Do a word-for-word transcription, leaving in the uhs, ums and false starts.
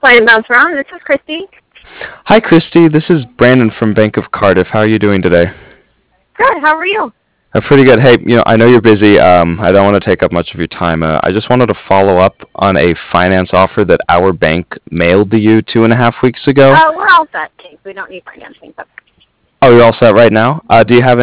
Fine and bounce around. This is Christy. Hi, Christy. This is Brandon from Bank of Cardiff. How are you doing today? Good. How are you? Uh, pretty good. Hey, you know, I know you're busy. Um, I don't want to take up much of your time. Uh, I just wanted to follow up on a finance offer that our bank mailed to you two and a half weeks ago. Uh, we're all set. Thanks. We don't need financing. But Oh, you're all set right now? Uh, do you have